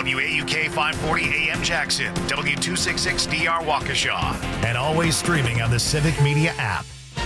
WAUK 540 AM Jackson, W266DR Waukesha, and always streaming on the Civic Media app.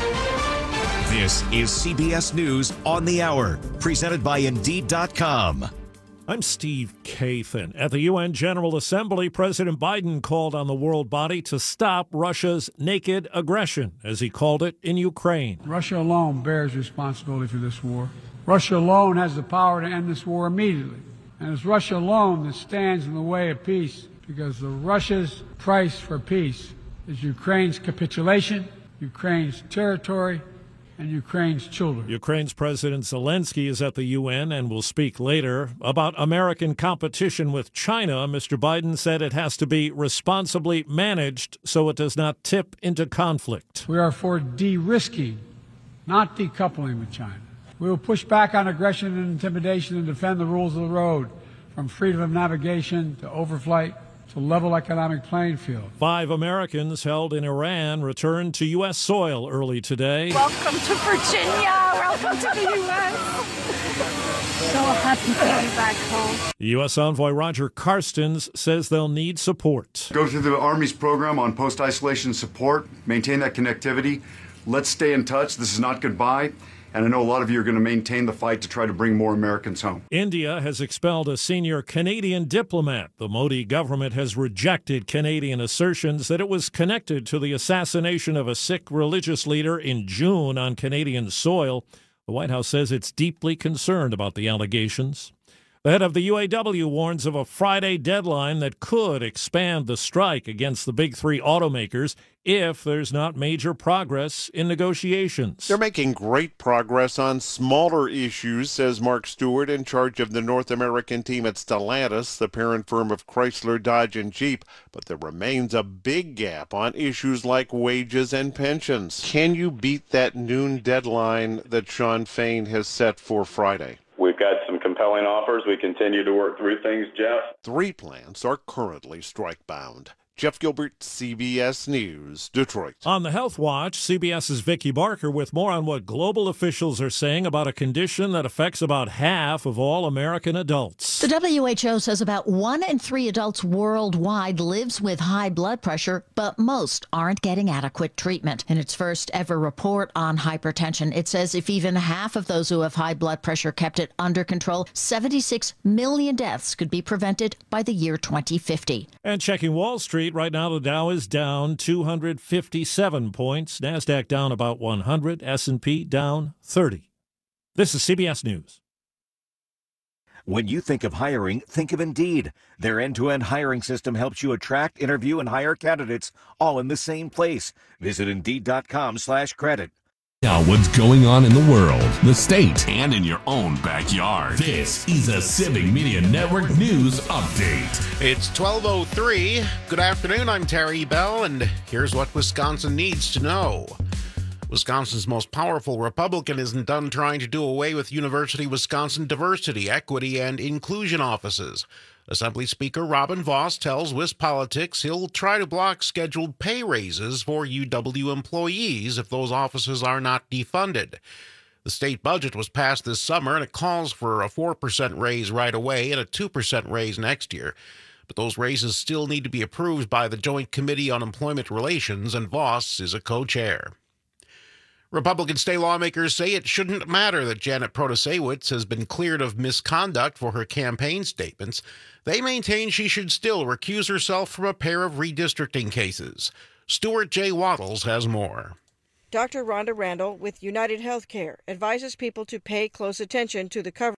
This is CBS News on the Hour, presented by Indeed.com. I'm Steve Kathan. At the UN General Assembly, President Biden called on the world body to stop Russia's naked aggression, as he called it, in Ukraine. Russia alone bears responsibility for this war. Russia alone has the power to end this war immediately. And it's Russia alone that stands in the way of peace, because Russia's price for peace is Ukraine's capitulation, Ukraine's territory, and Ukraine's children. Ukraine's President Zelensky is at the UN and will speak later. About American competition with China, Mr. Biden said it has to be responsibly managed so it does not tip into conflict. We are for de-risking, not decoupling with China. We will push back on aggression and intimidation and defend the rules of the road, from freedom of navigation to overflight to level economic playing field. 5 Americans held in Iran returned to U.S. soil early today. Welcome to Virginia. Welcome to the U.S. So happy to be back home. U.S. Envoy Roger Carstens says they'll need support. Go through the Army's program on post-isolation support, maintain that connectivity. Let's stay in touch. This is not goodbye. And I know a lot of you are going to maintain the fight to try to bring more Americans home. India has expelled a senior Canadian diplomat. The Modi government has rejected Canadian assertions that it was connected to the assassination of a Sikh religious leader in June on Canadian soil. The White House says it's deeply concerned about the allegations. The head of the UAW warns of a Friday deadline that could expand the strike against the big 3 automakers if there's not major progress in negotiations. They're making great progress on smaller issues, says Mark Stewart, in charge of the North American team at Stellantis, the parent firm of Chrysler, Dodge, and Jeep. But there remains a big gap on issues like wages and pensions. Can you beat that noon deadline that Sean Fain has set for Friday? We've got some compelling offers. We continue to work through things, Jeff. 3 plants are currently strike-bound. Jeff Gilbert, CBS News, Detroit. On the Health Watch, CBS's Vicki Barker with more on what global officials are saying about a condition that affects about half of all American adults. The WHO says about 1 in 3 adults worldwide lives with high blood pressure, but most aren't getting adequate treatment. In its first ever report on hypertension, it says if even half of those who have high blood pressure kept it under control, 76 million deaths could be prevented by the year 2050. And checking Wall Street, right now the Dow is down 257 points. NASDAQ down about 100. S&P down 30. This is CBS News. When you think of hiring, think of Indeed. Their end-to-end hiring system helps you attract, interview, and hire candidates all in the same place. Visit Indeed.com/credit. Now, what's going on in the world, the state, and in your own backyard? This is a Civic Media Network News Update. It's 12:03. Good afternoon, I'm Terry Bell, and here's what Wisconsin needs to know. Wisconsin's most powerful Republican isn't done trying to do away with University of Wisconsin diversity, equity, and inclusion offices. Assembly Speaker Robin Vos tells WisPolitics he'll try to block scheduled pay raises for UW employees if those offices are not defunded. The state budget was passed this summer, and it calls for a 4% raise right away and a 2% raise next year. But those raises still need to be approved by the Joint Committee on Employment Relations, and Vos is a co-chair. Republican state lawmakers say it shouldn't matter that Janet Protasewicz has been cleared of misconduct for her campaign statements. They maintain she should still recuse herself from a pair of redistricting cases. Stuart J. Waddles has more. Dr. Rhonda Randall with United Healthcare advises people to pay close attention to the cover.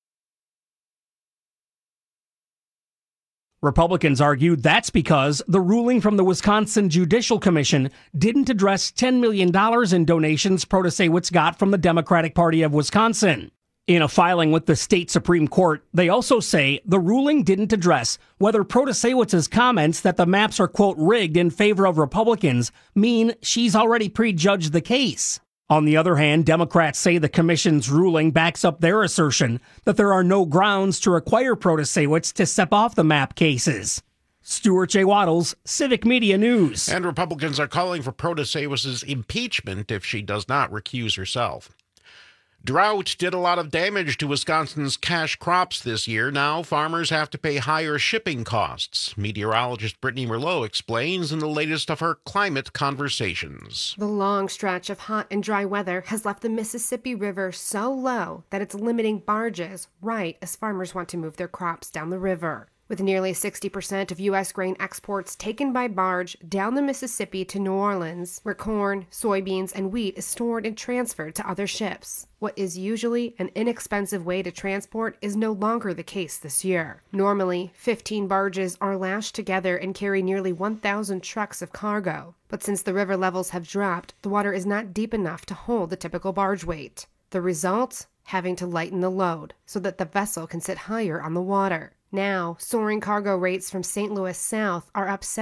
Republicans argued that's because the ruling from the Wisconsin Judicial Commission didn't address $10 million in donations Protasewicz got from the Democratic Party of Wisconsin. In a filing with the state Supreme Court, they also say the ruling didn't address whether Protasewicz's comments that the maps are, quote, rigged in favor of Republicans mean she's already prejudged the case. On the other hand, Democrats say the commission's ruling backs up their assertion that there are no grounds to require Protasewicz to step off the map cases. Stuart J. Waddles, Civic Media News. And Republicans are calling for Protasewicz's impeachment if she does not recuse herself. Drought did a lot of damage to Wisconsin's cash crops this year. Now farmers have to pay higher shipping costs. Meteorologist Brittany Merlot explains in the latest of her climate conversations. The long stretch of hot and dry weather has left the Mississippi River so low that it's limiting barges right as farmers want to move their crops down the river. With nearly 60% of U.S. grain exports taken by barge down the Mississippi to New Orleans, where corn, soybeans, and wheat is stored and transferred to other ships. What is usually an inexpensive way to transport is no longer the case this year. Normally, 15 barges are lashed together and carry nearly 1,000 trucks of cargo. But since the river levels have dropped, the water is not deep enough to hold the typical barge weight. The result? Having to lighten the load so that the vessel can sit higher on the water. Now, soaring cargo rates from St. Louis south are up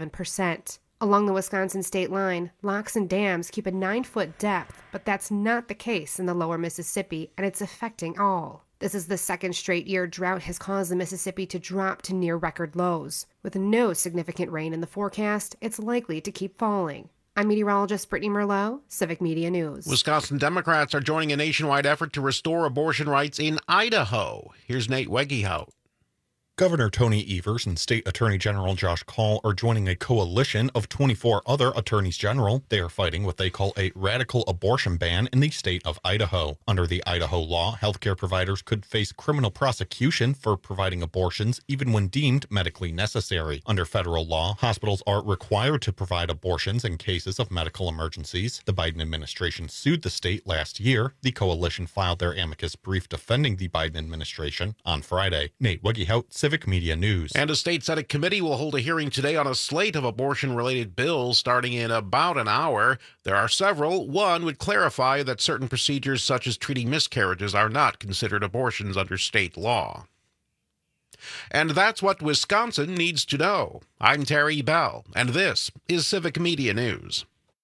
77%. Along the Wisconsin state line, locks and dams keep a 9-foot depth, but that's not the case in the lower Mississippi, and it's affecting all. This is the second straight year drought has caused the Mississippi to drop to near record lows. With no significant rain in the forecast, it's likely to keep falling. I'm meteorologist Brittany Merlot, Civic Media News. Wisconsin Democrats are joining a nationwide effort to restore abortion rights in Idaho. Here's Nate Wegehout. Governor Tony Evers and State Attorney General Josh Kaul are joining a coalition of 24 other attorneys general. They are fighting what they call a radical abortion ban in the state of Idaho. Under the Idaho law, healthcare providers could face criminal prosecution for providing abortions even when deemed medically necessary. Under federal law, hospitals are required to provide abortions in cases of medical emergencies. The Biden administration sued the state last year. The coalition filed their amicus brief defending the Biden administration on Friday. Nate Wegehout, Civic Media News. And a state Senate committee will hold a hearing today on a slate of abortion-related bills starting in about an hour. There are several. One would clarify that certain procedures such as treating miscarriages are not considered abortions under state law. And that's what Wisconsin needs to know. I'm Terry Bell, and this is Civic Media News.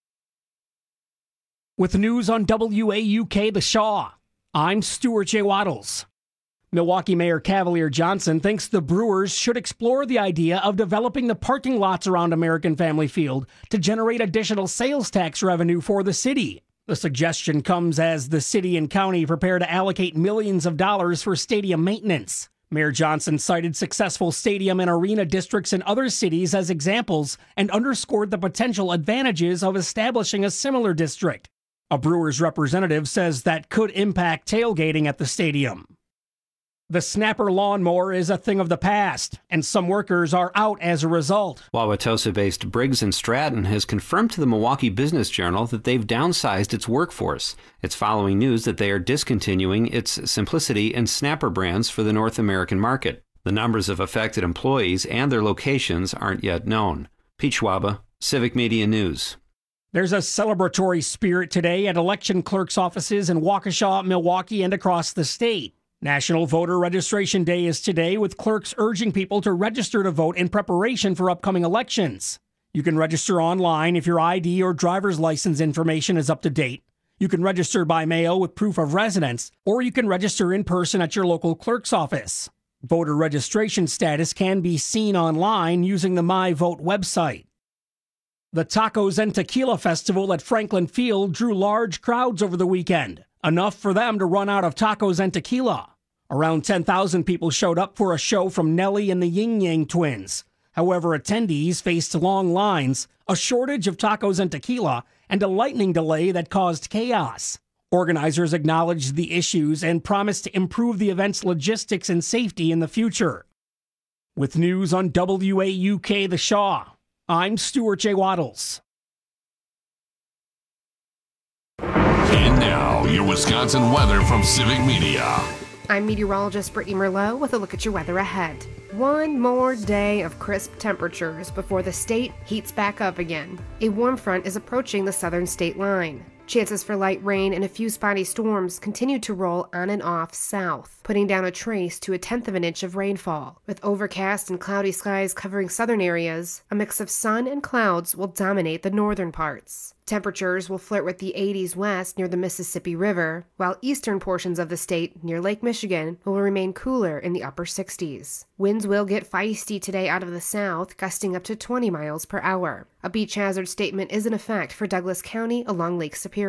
With news on WAUK The Shaw, I'm Stuart J. Waddles. Milwaukee Mayor Cavalier Johnson thinks the Brewers should explore the idea of developing the parking lots around American Family Field to generate additional sales tax revenue for the city. The suggestion comes as the city and county prepare to allocate millions of dollars for stadium maintenance. Mayor Johnson cited successful stadium and arena districts in other cities as examples and underscored the potential advantages of establishing a similar district. A Brewers representative says that could impact tailgating at the stadium. The Snapper lawnmower is a thing of the past, and some workers are out as a result. Wauwatosa-based Briggs & Stratton has confirmed to the Milwaukee Business Journal that they've downsized its workforce. It's following news that they are discontinuing its Simplicity and Snapper brands for the North American market. The numbers of affected employees and their locations aren't yet known. Pete Schwaba, Civic Media News. There's a celebratory spirit today at election clerks' offices in Waukesha, Milwaukee, and across the state. National Voter Registration Day is today, with clerks urging people to register to vote in preparation for upcoming elections. You can register online if your ID or driver's license information is up to date. You can register by mail with proof of residence, or you can register in person at your local clerk's office. Voter registration status can be seen online using the MyVote website. The Tacos and Tequila Festival at Franklin Field drew large crowds over the weekend, enough for them to run out of tacos and tequila. Around 10,000 people showed up for a show from Nelly and the Ying Yang Twins. However, attendees faced long lines, a shortage of tacos and tequila, and a lightning delay that caused chaos. Organizers acknowledged the issues and promised to improve the event's logistics and safety in the future. With news on WAUK The Shaw, I'm Stuart J. Waddles. And now, your Wisconsin weather from Civic Media. I'm meteorologist Brittany Merlot with a look at your weather ahead. One more day of crisp temperatures before the state heats back up again. A warm front is approaching the southern state line. Chances for light rain and a few spotty storms continue to roll on and off south, putting down a trace to 1/10 of an inch of rainfall. With overcast and cloudy skies covering southern areas, a mix of sun and clouds will dominate the northern parts. Temperatures will flirt with the 80s west near the Mississippi River, while eastern portions of the state near Lake Michigan will remain cooler in the upper 60s. Winds will get feisty today out of the south, gusting up to 20 miles per hour. A beach hazard statement is in effect for Douglas County along Lake Superior.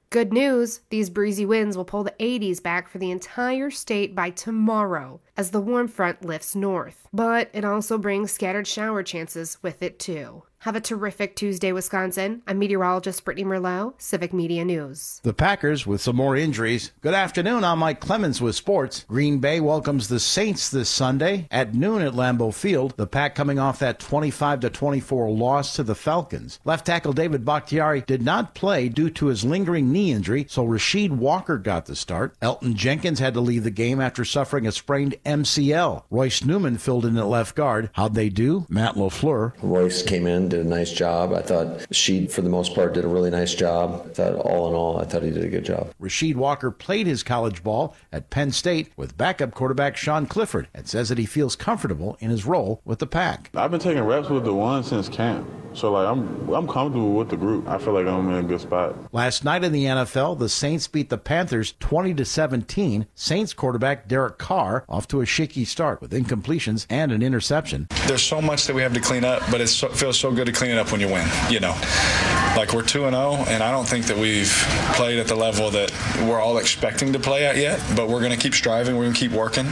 Good news, these breezy winds will pull the 80s back for the entire state by tomorrow as the warm front lifts north. But it also brings scattered shower chances with it too. Have a terrific Tuesday, Wisconsin. I'm meteorologist Brittany Merlot, Civic Media News. The Packers with some more injuries. Good afternoon, I'm Mike Clemens with sports. Green Bay welcomes the Saints this Sunday at noon at Lambeau Field. The Pack coming off that 25-24 loss to the Falcons. Left tackle David Bakhtiari did not play due to his lingering knee injury, so Rasheed Walker got the start. Elton Jenkins had to leave the game after suffering a sprained MCL. Royce Newman filled in at left guard. How'd they do? Matt LaFleur. Royce came in, did a nice job. I thought Sheed, for the most part, did a really nice job. I thought all in all, I thought he did a good job. Rasheed Walker played his college ball at Penn State with backup quarterback Sean Clifford and says that he feels comfortable in his role with the Pack. I've been taking reps with the one since camp. So, I'm comfortable with the group. I feel like I'm in a good spot. Last night in the NFL, the Saints beat the Panthers 20-17. Saints quarterback Derek Carr off to a shaky start with incompletions and an interception. There's so much that we have to clean up, but it feels so good to clean it up when you win. Like we're 2-0, and I don't think that we've played at the level that we're all expecting to play at yet, but we're going to keep striving. We're going to keep working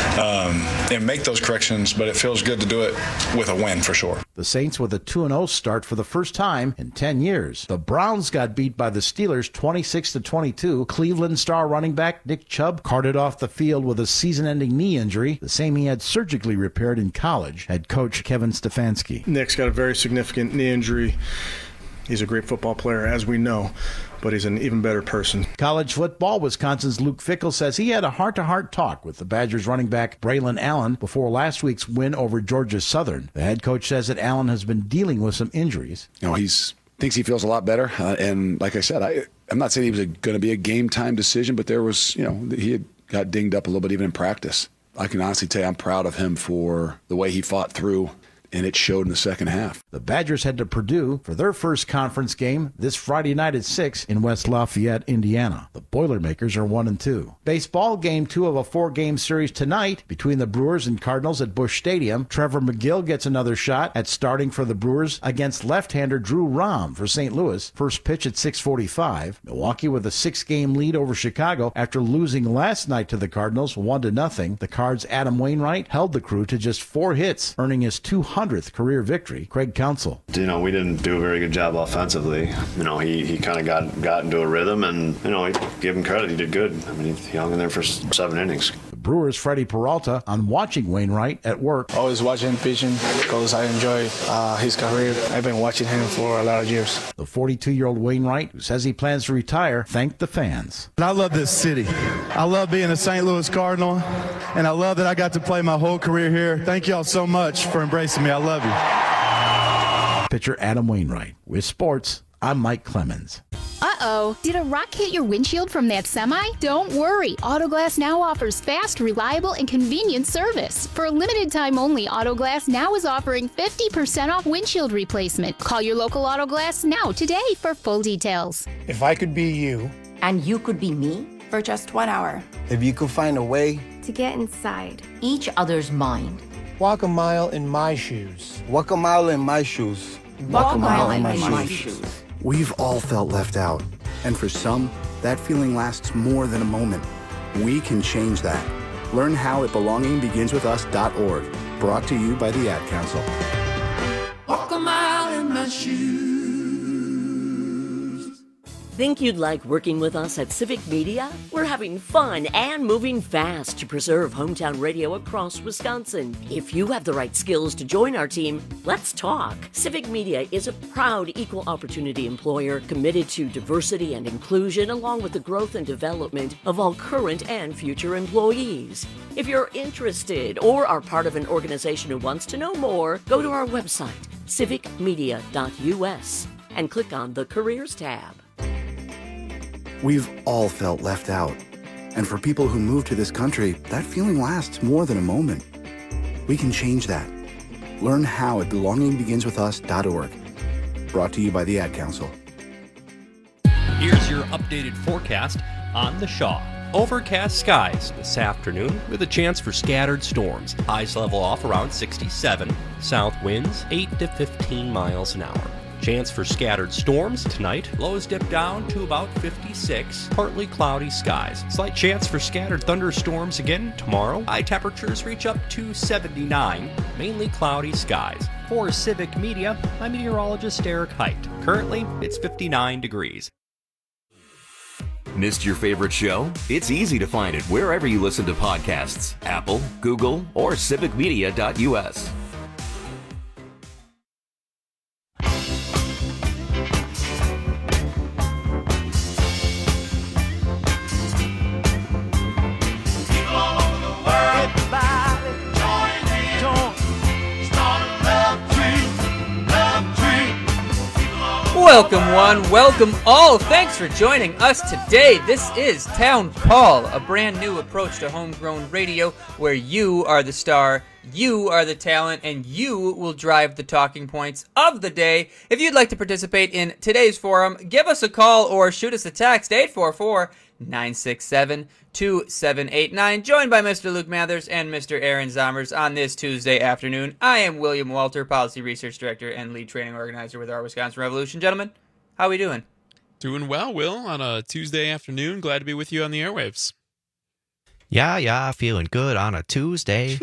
and make those corrections, but it feels good to do it with a win for sure. The Saints with a 2-0 start for the first time in 10 years. The Browns got beat by the Steelers 26-22. Cleveland star running back Nick Chubb carted off the field with a season-ending knee injury, the same he had surgically repaired in college. Head coach Kevin Stefanski. Nick's got a very significant knee injury. He's a great football player, as we know, but he's an even better person. College football, Wisconsin's Luke Fickell says he had a heart-to-heart talk with the Badgers running back Braylon Allen before last week's win over Georgia Southern. The head coach says that Allen has been dealing with some injuries. He thinks he feels a lot better, and like I said, I'm not saying he was going to be a game-time decision, but there was, he had got dinged up a little bit even in practice. I can honestly tell you I'm proud of him for the way he fought through, and it showed in the second half. The Badgers head to Purdue for their first conference game this Friday night at 6 in West Lafayette, Indiana. The Boilermakers are 1-2. Baseball, game 2 of a 4-game series tonight between the Brewers and Cardinals at Busch Stadium. Trevor McGill gets another shot at starting for the Brewers against left-hander Drew Rom for St. Louis. First pitch at 6:45. Milwaukee with a 6-game lead over Chicago after losing last night to the Cardinals 1-0. The Cards' Adam Wainwright held the crew to just 4 hits, earning his 200th career victory. Craig Counsell. We didn't do a very good job offensively. He kind of got into a rhythm, and give him credit. He did good. He hung in there for 7 innings. The Brewers' Freddie Peralta on watching Wainwright at work. Always watching him pitching because I enjoy his career. I've been watching him for a lot of years. The 42-year-old Wainwright, who says he plans to retire, thanked the fans. I love this city. I love being a St. Louis Cardinal, and I love that I got to play my whole career here. Thank you all so much for embracing me. I love you. Pitcher Adam Wainwright. With sports, I'm Mike Clemens. Uh-oh, did a rock hit your windshield from that semi? Don't worry, Autoglass Now offers fast, reliable, and convenient service. For a limited time only, Autoglass Now is offering 50% off windshield replacement. Call your local Autoglass Now today for full details. If I could be you, and you could be me, for just 1 hour. If you could find a way to get inside each other's mind. Walk a mile in my shoes. Walk a mile in my shoes. Walk a mile in my shoes. We've all felt left out, and for some, that feeling lasts more than a moment. We can change that. Learn how at belongingbeginswithus.org. Brought to you by the Ad Council. Walk a mile in my shoes. Think you'd like working with us at Civic Media? We're having fun and moving fast to preserve hometown radio across Wisconsin. If you have the right skills to join our team, let's talk. Civic Media is a proud equal opportunity employer committed to diversity and inclusion along with the growth and development of all current and future employees. If you're interested or are part of an organization who wants to know more, go to our website, civicmedia.us, and click on the Careers tab. We've all felt left out. And for people who move to this country, that feeling lasts more than a moment. We can change that. Learn how at belongingbeginswithus.org. Brought to you by the Ad Council. Here's your updated forecast on the Shaw. Overcast skies this afternoon with a chance for scattered storms. Highs level off around 67. South winds 8 to 15 miles an hour. Chance for scattered storms tonight. Lows dip down to about 56. Partly cloudy skies. Slight chance for scattered thunderstorms again tomorrow. High temperatures reach up to 79. Mainly cloudy skies. For Civic Media, I'm meteorologist Eric Height. Currently, it's 59 degrees. Missed your favorite show? It's easy to find it wherever you listen to podcasts. Apple, Google, or civicmedia.us. Welcome one, welcome all. Thanks for joining us today. This is Town Call, a brand new approach to homegrown radio where you are the star, you are the talent, and you will drive the talking points of the day. If you'd like to participate in today's forum, give us a call or shoot us a text, 844-967-2789. Joined by Mr. Luke Mathers and Mr. Aaron Zomers on this Tuesday afternoon. I am William Walter, Policy Research Director and Lead Training Organizer with our Wisconsin Revolution. Gentlemen, how are we doing? Doing well, Will, on a Tuesday afternoon. Glad to be with you on the airwaves. Yeah, feeling good on a Tuesday.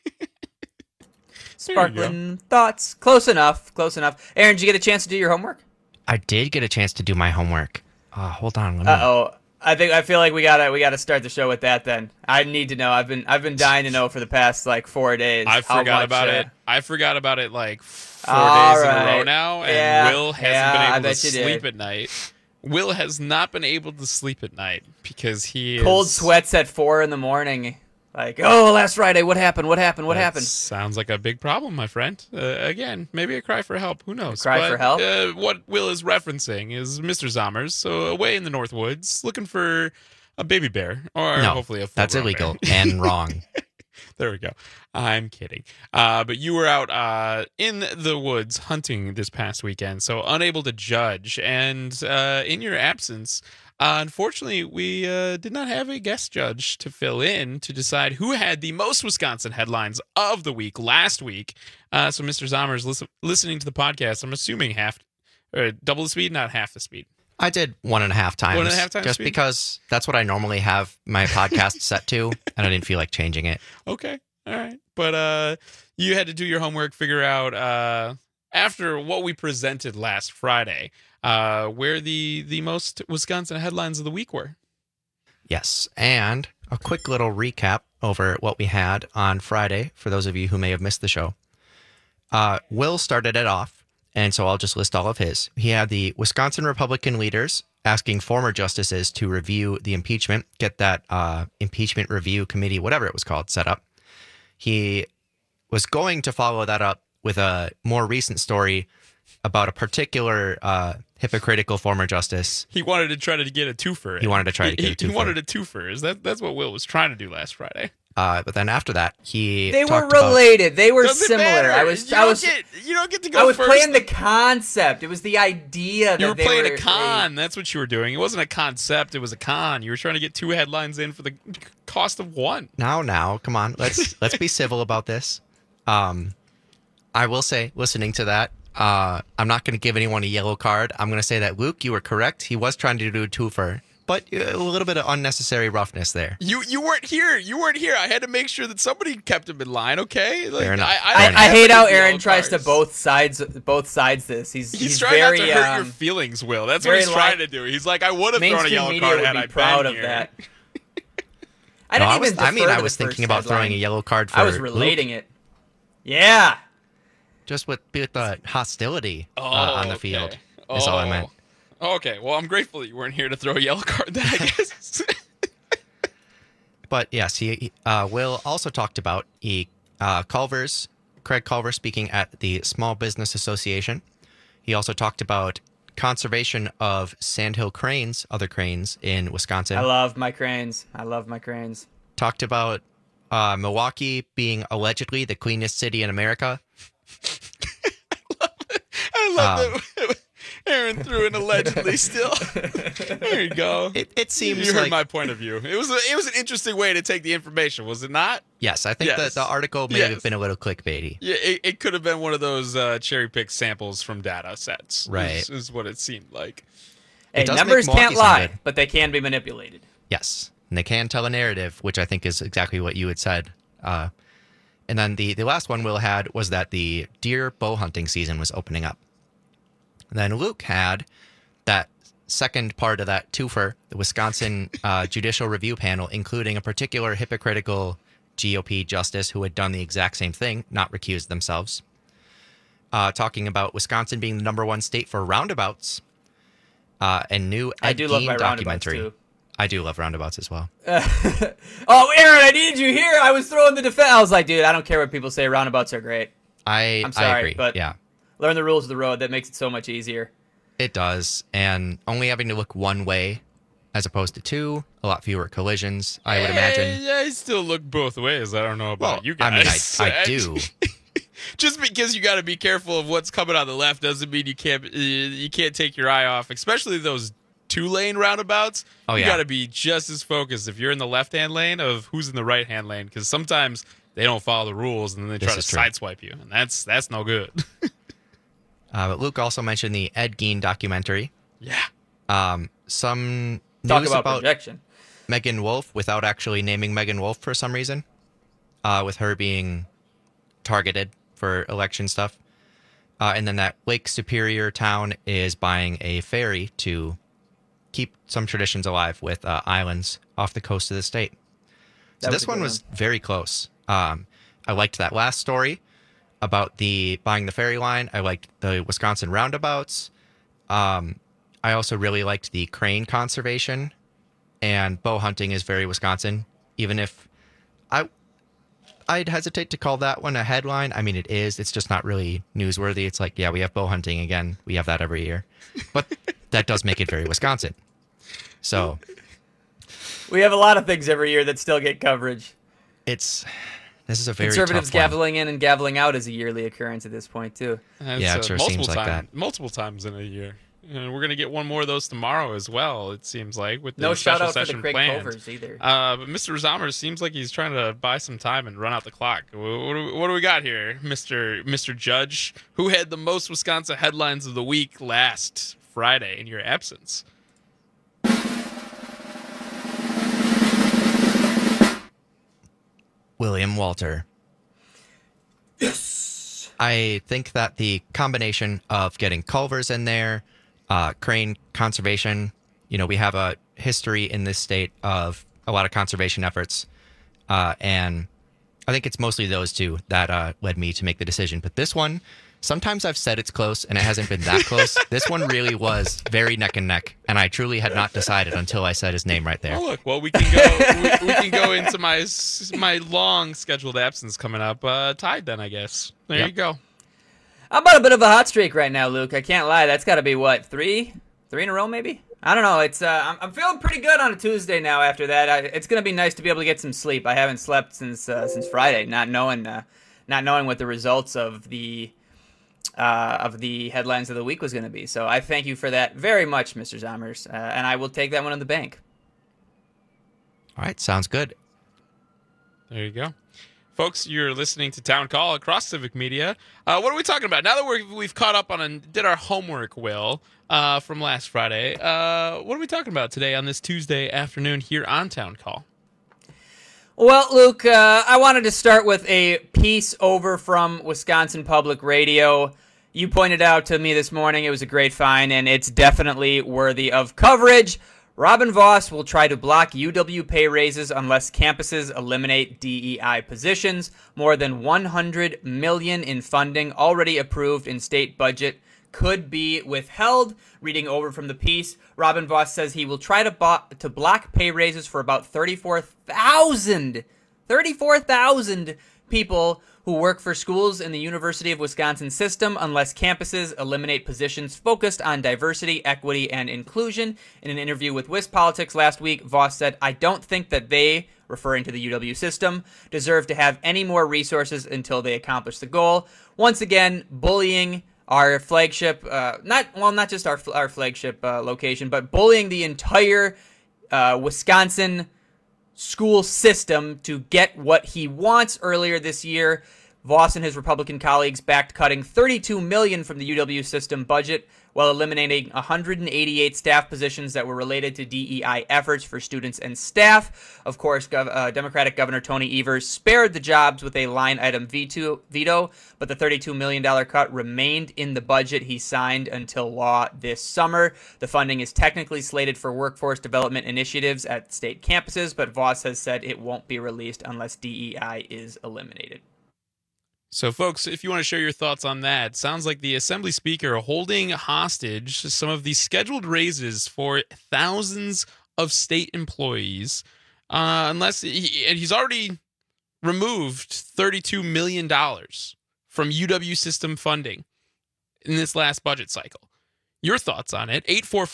Sparkling thoughts. Close enough. Aaron, did you get a chance to do your homework? I did get a chance to do my homework. Hold on. I feel like we gotta start the show with that then. I need to know. I've been dying to know for the past 4 days. I forgot about it. I forgot about it 4 days in a row now, and Will hasn't been able to sleep at night. Will has not been able to sleep at night because he cold sweats at 4 a.m. Last Friday, what happened? What happened? Sounds like a big problem, my friend. Again, maybe a cry for help. Who knows? For help? What Will is referencing is Mr. Zomers, so away in the North Woods, looking for a baby bear, or hopefully a full that's illegal and wrong. There we go. I'm kidding. But you were out in the woods hunting this past weekend, so unable to judge. And in your absence, unfortunately, we did not have a guest judge to fill in to decide who had the most Wisconsin headlines of the week last week. So Mr. Zomers, listening to the podcast, I'm assuming double the speed, not half the speed. I did 1.5 times. 1.5 times just speed? Because that's what I normally have my podcast set to, and I didn't feel like changing it. Okay. All right. But you had to do your homework, figure out after what we presented last Friday, where the most Wisconsin headlines of the week were. Yes, and a quick little recap over what we had on Friday, for those of you who may have missed the show. Will started it off, and so I'll just list all of his. He had the Wisconsin Republican leaders asking former justices to review the impeachment, get that impeachment review committee, whatever it was called, set up. He was going to follow that up with a more recent story about a particular hypocritical former justice. He wanted to try to get a twofer. He wanted to try to get a twofer. He wanted a twofer. That's what Will was trying to do last Friday. But then after that, they were related. They were similar. Matter. You don't get to go. I was first. playing the concept. It was the idea. You were playing a con. That's what you were doing. It wasn't a concept. It was a con. You were trying to get 2 headlines in for the cost of 1. Now, come on. Let's be civil about this. I will say, listening to that, I'm not going to give anyone a yellow card. I'm going to say that, Luke, you were correct. He was trying to do a twofer, but a little bit of unnecessary roughness there. You weren't here. I had to make sure that somebody kept him in line, okay? Fair enough. I hate how Aaron tries to both sides this. He's trying very, not to hurt your feelings, Will. That's what he's trying to do. He's like, I would have thrown a yellow card had I proud been of here. that. I was thinking about throwing a yellow card for I was relating Luke. it. Yeah. Just with the hostility on the field is all I meant. Okay, well, I'm grateful that you weren't here to throw a yellow card then, I guess. But yes, Will also talked about Craig Culver speaking at the Small Business Association. He also talked about conservation of sandhill cranes, other cranes in Wisconsin. I love my cranes. Talked about Milwaukee being allegedly the cleanest city in America. I love that. Aaron threw in allegedly still. There you go. It seems you heard like my point of view. It was an interesting way to take the information, was it not? Yes, I think that the article may have been a little clickbaity. Yeah, it could have been one of those cherry pick samples from data sets. Right. Is what it seemed like. Hey, numbers can't lie, but they can be manipulated. Yes, and they can tell a narrative, which I think is exactly what you had said. And then the last one Will had was that the deer bow hunting season was opening up. And then Luke had that second part of that twofer, the Wisconsin Judicial Review Panel, including a particular hypocritical GOP justice who had done the exact same thing, not recused themselves, talking about Wisconsin being the #1 state for roundabouts, and new Ed Gein documentary. I do love roundabouts as well. Oh, Aaron, I needed you here. I was throwing the defense. I was like, dude, I don't care what people say. Roundabouts are great. I'm sorry, I agree. but yeah. Learn the rules of the road. That makes it so much easier. It does. And only having to look one way as opposed to two, a lot fewer collisions, I would imagine. Yeah, I still look both ways. I don't know about you guys. I mean, I do. Just because you got to be careful of what's coming on the left doesn't mean you can't take your eye off, especially those 2-lane roundabouts. You got to be just as focused if you're in the left-hand lane of who's in the right-hand lane, because sometimes they don't follow the rules and then they try to sideswipe you, and that's no good. But Luke also mentioned the Ed Gein documentary. Yeah. Some Talk news about about projection. Megan Wolf without actually naming Megan Wolf for some reason, with her being targeted for election stuff. And then that Lake Superior town is buying a ferry to keep some traditions alive with islands off the coast of the state. So this one was very close. I liked that last story about the buying the ferry line. I liked the Wisconsin roundabouts. I also really liked the crane conservation, and bow hunting is very Wisconsin, even if I'd hesitate to call that one a headline. I mean, it is. It's just not really newsworthy. It's like, yeah, we have bow hunting again. We have that every year. But that does make it very Wisconsin. So we have a lot of things every year that still get coverage. This is a very conservatives tough one. gaveling in and gaveling out is a yearly occurrence at this point too. Yeah, it sure seems like that. Multiple times in a year. And we're going to get one more of those tomorrow as well, it seems like, with the no shout special out session for the Craig planned. Culvers either. But Mr. Zommers seems like he's trying to buy some time and run out the clock. What do we got here, Mr. Judge? Who had the most Wisconsin headlines of the week last Friday in your absence? William Walter. Yes. I think that the combination of getting Culvers in there, crane conservation, we have a history in this state of a lot of conservation efforts. And I think it's mostly those two that led me to make the decision. But this one, sometimes I've said it's close and it hasn't been that close. This one really was very neck and neck, and I truly had not decided until I said his name right there. Oh, look, well, we can go. we can go into my long scheduled absence coming up. Tied then, I guess. There you go. I'm on a bit of a hot streak right now, Luke. I can't lie. That's got to be what, three in a row, maybe. I don't know. It's I'm feeling pretty good on a Tuesday now. After that, it's gonna be nice to be able to get some sleep. I haven't slept since Friday, not knowing what the results of the headlines of the week was going to be. So I thank you for that very much, Mr. Zommers, and I will take that one in the bank. All right, sounds good. There you go. Folks, you're listening to Town Call across Civic Media. What are we talking about? Now that we've caught up on and did our homework, Will, from last Friday, what are we talking about today on this Tuesday afternoon here on Town Call? Well, Luke, I wanted to start with a piece over from Wisconsin Public Radio. You pointed out to me this morning it was a great find, and it's definitely worthy of coverage. Robin Vos will try to block UW pay raises unless campuses eliminate DEI positions. More than $100 million in funding already approved in state budget could be withheld. Reading over from the piece, Robin Vos says he will try to block pay raises for about 34,000 people who work for schools in the University of Wisconsin system unless campuses eliminate positions focused on diversity, equity, and inclusion. In an interview with WisPolitics last week, Vos said, "I don't think that they," referring to the UW system, "deserve to have any more resources until they accomplish the goal." Once again, bullying our flagship, not just our flagship location, but bullying the entire Wisconsin school system to get what he wants. Earlier this year, Voss and his Republican colleagues backed cutting $32 million from the UW system budget while eliminating 188 staff positions that were related to DEI efforts for students and staff. Of course, Democratic Governor Tony Evers spared the jobs with a line item veto, but the $32 million cut remained in the budget he signed until law this summer. The funding is technically slated for workforce development initiatives at state campuses, but Voss has said it won't be released unless DEI is eliminated. So, folks, if you want to share your thoughts on that, sounds like the Assembly Speaker holding hostage some of the scheduled raises for thousands of state employees, unless he's already removed $32 million from UW system funding in this last budget cycle. Your thoughts on it?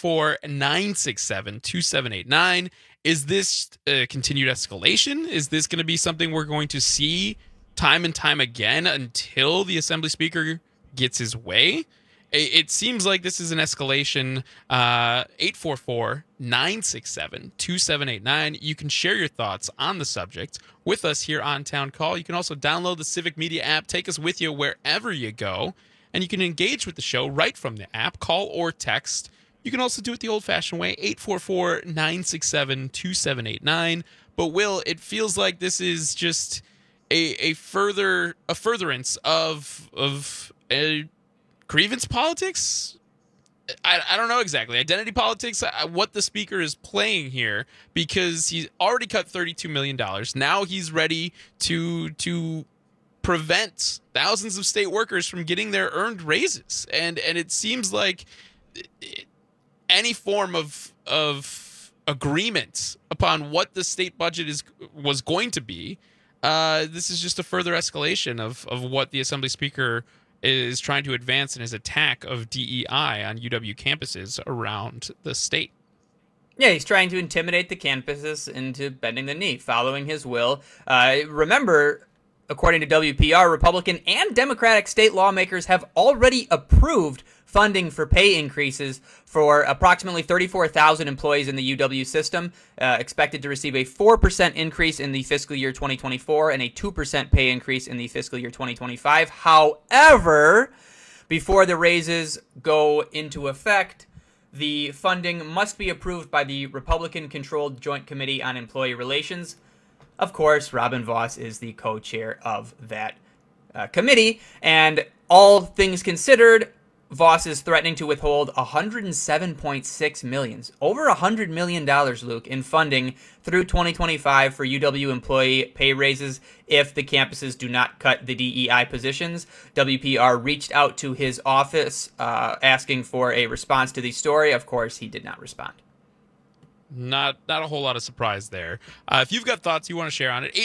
844-967-2789. Is this a continued escalation? Is this going to be something we're going to see time and time again until the Assembly Speaker gets his way? It seems like this is an escalation. 844-967-2789. You can share your thoughts on the subject with us here on Town Call. You can also download the Civic Media app, take us with you wherever you go, and you can engage with the show right from the app, call or text. You can also do it the old-fashioned way, 844-967-2789. But, Will, it feels like this is just a furtherance of grievance politics. I don't know exactly. Identity politics, what the speaker is playing here, because he's already cut $32 million. Now he's ready to prevent thousands of state workers from getting their earned raises. And it seems like any form of agreement upon what the state budget was going to be, this is just a further escalation of what the Assembly Speaker is trying to advance in his attack of DEI on UW campuses around the state. Yeah, he's trying to intimidate the campuses into bending the knee, following his will. Remember, according to WPR, Republican and Democratic state lawmakers have already approved funding for pay increases for approximately 34,000 employees in the UW system, expected to receive a 4% increase in the fiscal year 2024 and a 2% pay increase in the fiscal year 2025. However, before the raises go into effect, the funding must be approved by the Republican-controlled Joint Committee on Employee Relations. Of course, Robin Voss is the co-chair of that committee, and all things considered, Voss is threatening to withhold $107.6 million, over $100 million, Luke, in funding through 2025 for UW employee pay raises if the campuses do not cut the DEI positions. WPR reached out to his office asking for a response to the story. Of course, he did not respond. Not a whole lot of surprise there. If you've got thoughts you want to share on it,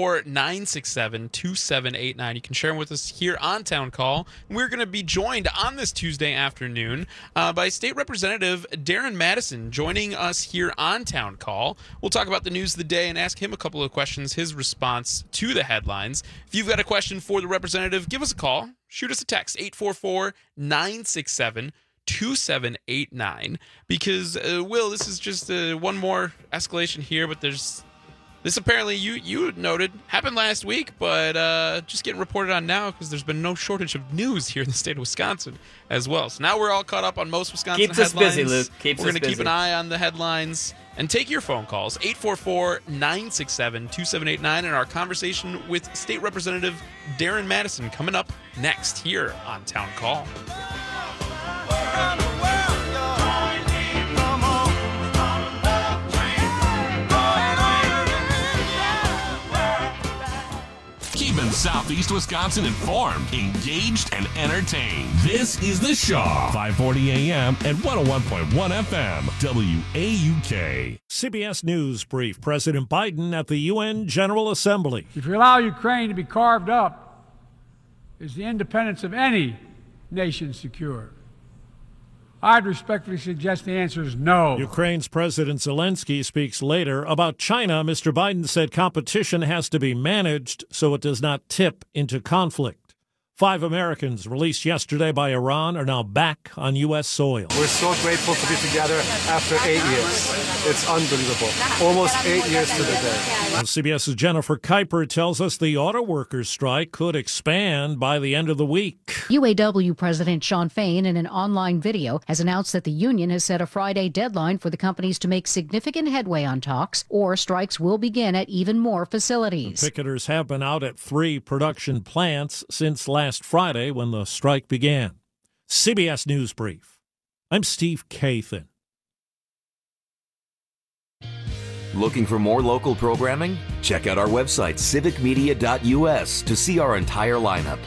844-967-2789. You can share them with us here on Town Call. We're going to be joined on this Tuesday afternoon by State Representative Darren Madison joining us here on Town Call. We'll talk about the news of the day and ask him a couple of questions, his response to the headlines. If you've got a question for the representative, give us a call. Shoot us a text, 844-967-2789. 2789, because Will, this is just one more escalation here, but this apparently you noted happened last week, but just getting reported on now because there's been no shortage of news here in the state of Wisconsin as well. So now we're all caught up on most Wisconsin headlines. Keeps us busy, Luke. We're going to keep an eye on the headlines and take your phone calls, 844-967-2789, and our conversation with State Representative Darren Madison coming up next here on Town Call. Keeping Southeast Wisconsin informed, engaged, and entertained. This is The Shaw, 540 AM and 101.1 FM, WAUK. CBS News brief. President Biden at the UN General Assembly. If you allow Ukraine to be carved up, is the independence of any nation secure? I'd respectfully suggest the answer is no. Ukraine's President Zelensky speaks later. About China, Mr. Biden said competition has to be managed so it does not tip into conflict. 5 Americans released yesterday by Iran are now back on U.S. soil. We're so grateful to be together after 8 years. It's unbelievable. Almost 8 years to the day. CBS's Jennifer Kuiper tells us the auto workers' strike could expand by the end of the week. UAW President Shawn Fain, in an online video, has announced that the union has set a Friday deadline for the companies to make significant headway on talks, or strikes will begin at even more facilities. The picketers have been out at 3 production plants since last Friday when the strike began. CBS News Brief. I'm Steve Kathan. Looking for more local programming? Check out our website, civicmedia.us, to see our entire lineup.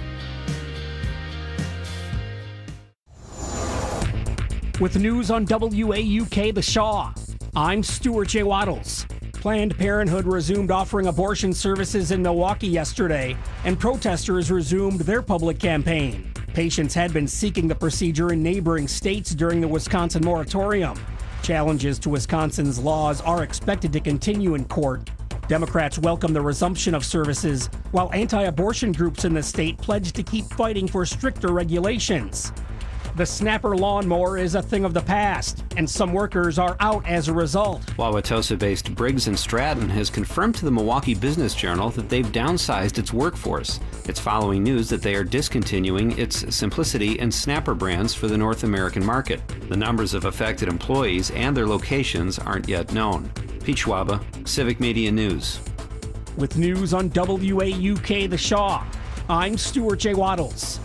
With news on WAUK The Shaw, I'm Stuart J. Waddles. Planned Parenthood resumed offering abortion services in Milwaukee yesterday, and protesters resumed their public campaign. Patients had been seeking the procedure in neighboring states during the Wisconsin moratorium. Challenges to Wisconsin's laws are expected to continue in court. Democrats welcome the resumption of services, while anti-abortion groups in the state pledge to keep fighting for stricter regulations. The Snapper lawnmower is a thing of the past, and some workers are out as a result. Wauwatosa-based Briggs & Stratton has confirmed to the Milwaukee Business Journal that they've downsized its workforce. It's following news that they are discontinuing its Simplicity and Snapper brands for the North American market. The numbers of affected employees and their locations aren't yet known. Pete Schwaba, Civic Media News. With news on WAUK The Shaw, I'm Stuart J. Waddles.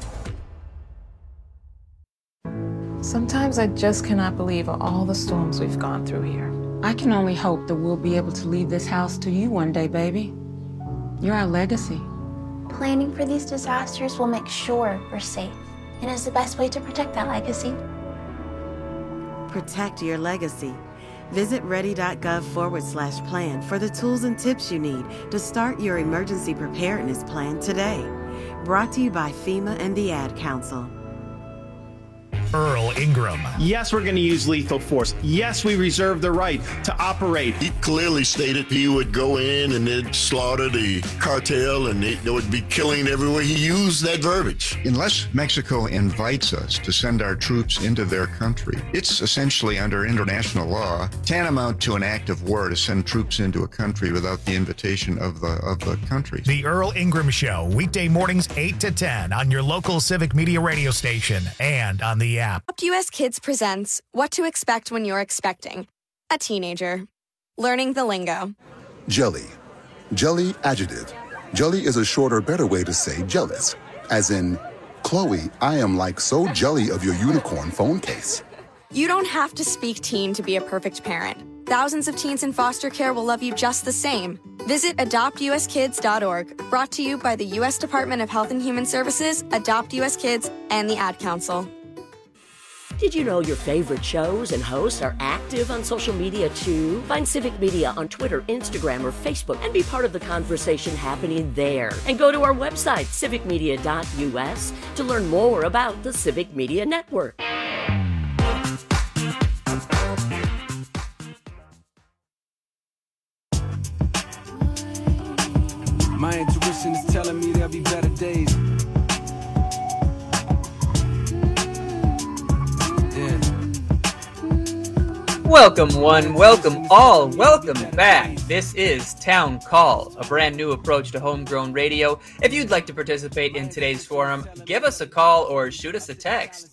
Sometimes I just cannot believe all the storms we've gone through here. I can only hope that we'll be able to leave this house to you one day, baby. You're our legacy. Planning for these disasters will make sure we're safe, and is the best way to protect that legacy. Protect your legacy. Visit ready.gov/plan for the tools and tips you need to start your emergency preparedness plan today. Brought to you by FEMA and the Ad Council. Earl Ingram. Yes, we're going to use lethal force. Yes, we reserve the right to operate. He clearly stated he would go in and they'd slaughter the cartel and they would be killing everywhere. He used that verbiage. Unless Mexico invites us to send our troops into their country, it's essentially under international law tantamount to an act of war to send troops into a country without the invitation of the country. The Earl Ingram Show, weekday mornings 8 to 10 on your local Civic Media radio station and on the app. Adopt US Kids presents What to Expect When You're Expecting a Teenager. Learning the lingo. Jelly. Jelly adjective. Jelly is a shorter, better way to say jealous. As in, Chloe, I am like so jelly of your unicorn phone case. You don't have to speak teen to be a perfect parent. Thousands of teens in foster care will love you just the same. Visit adoptuskids.org. Brought to you by the U.S. Department of Health and Human Services, Adopt US Kids, and the Ad Council. Did you know your favorite shows and hosts are active on social media too? Find Civic Media on Twitter, Instagram, or Facebook and be part of the conversation happening there. And go to our website, civicmedia.us, to learn more about the Civic Media Network. My intuition is telling me there'll be better days. Welcome one, welcome all, welcome back. This is Town Call, a brand new approach to homegrown radio. If you'd like to participate in today's forum, give us a call or shoot us a text,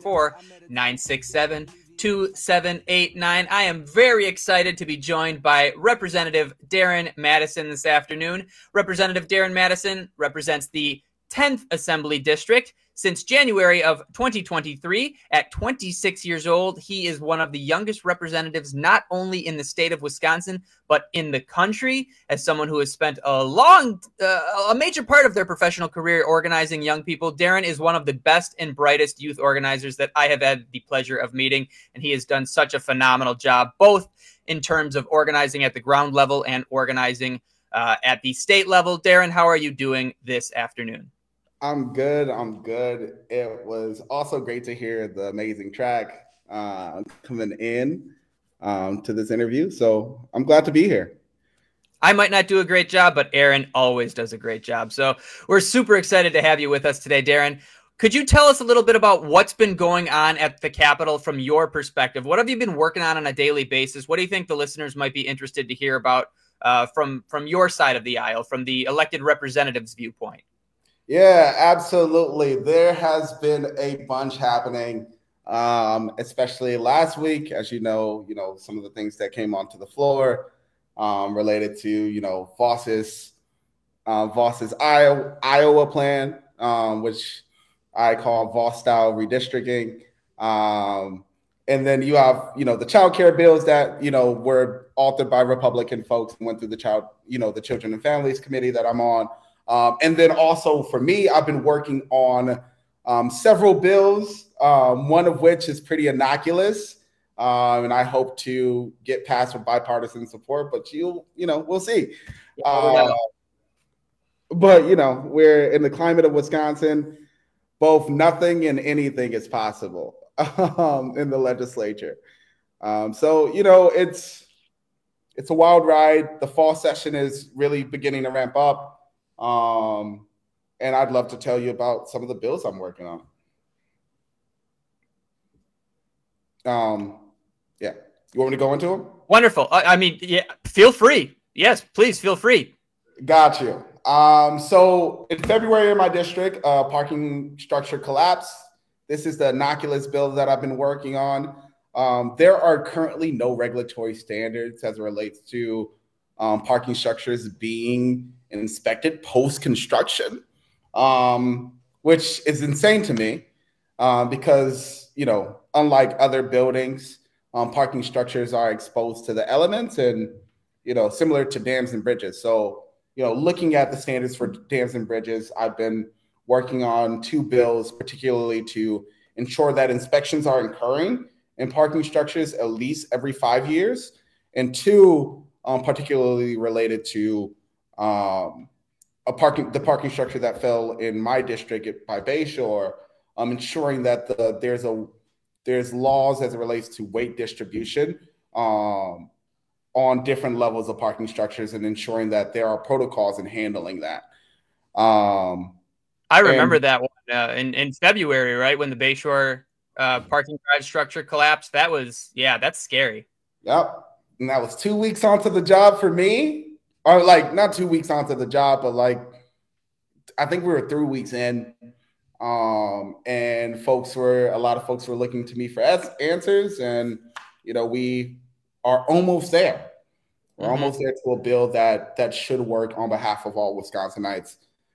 844-967-2789. I am very excited to be joined by Representative Darren Madison this afternoon. Representative Darren Madison represents the 10th Assembly District. Since January of 2023, at 26 years old, he is one of the youngest representatives not only in the state of Wisconsin, but in the country. As someone who has spent a major part of their professional career organizing young people, Darren is one of the best and brightest youth organizers that I have had the pleasure of meeting, and he has done such a phenomenal job, both in terms of organizing at the ground level and organizing at the state level. Darren, how are you doing this afternoon? I'm good. It was also great to hear the amazing track coming in to this interview. So I'm glad to be here. I might not do a great job, but Aaron always does a great job. So we're super excited to have you with us today, Darren. Could you tell us a little bit about what's been going on at the Capitol from your perspective? What have you been working on a daily basis? What do you think the listeners might be interested to hear about from your side of the aisle, from the elected representatives' viewpoint? Yeah, absolutely. There has been a bunch happening, especially last week. As you know, some of the things that came onto the floor related to, Voss's Iowa plan, which I call Voss style redistricting. And then you have, the child care bills that, were authored by Republican folks and went through the Children and Families Committee that I'm on. And then also for me, I've been working on several bills, one of which is pretty innocuous. And I hope to get passed with bipartisan support, but we'll see. But, we're in the climate of Wisconsin, both nothing and anything is possible in the legislature. So, it's a wild ride. The fall session is really beginning to ramp up. And I'd love to tell you about some of the bills I'm working on. Yeah. You want me to go into them? Wonderful. Yeah, feel free. Yes, please feel free. Got you. So in February in my district, parking structure collapse. This is the innocuous bill that I've been working on. There are currently no regulatory standards as it relates to parking structures being inspected post-construction, which is insane to me because, unlike other buildings, parking structures are exposed to the elements and, similar to dams and bridges. So, looking at the standards for dams and bridges, I've been working on 2 bills, particularly to ensure that inspections are occurring in parking structures at least every 5 years, and 2, particularly related to the parking structure that fell in my district by Bayshore, ensuring that there's laws as it relates to weight distribution on different levels of parking structures and ensuring that there are protocols in handling that. I remember that one in February, right? When the Bayshore parking garage structure collapsed. That's scary. Yep. And that was 2 weeks onto the job for me. Or not 2 weeks onto the job, but I think we were 3 weeks in. And a lot of folks were looking to me for answers. And, we are almost there. We're almost there to a bill that should work on behalf of all Wisconsinites.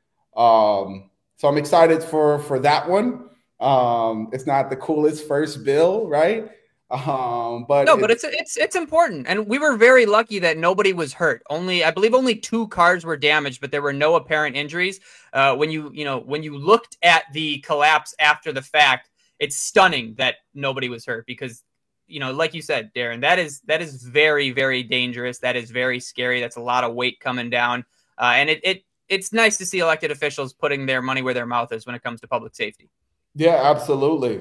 So I'm excited for that one. It's not the coolest first bill, right? But it's important, and we were very lucky that nobody was hurt. I believe only 2 cars were damaged, but there were no apparent injuries. When you looked at the collapse after the fact, it's stunning that nobody was hurt because, like you said, Darren, that is very, very dangerous. That is very scary. That's a lot of weight coming down, and it's nice to see elected officials putting their money where their mouth is when it comes to public safety. Yeah, absolutely.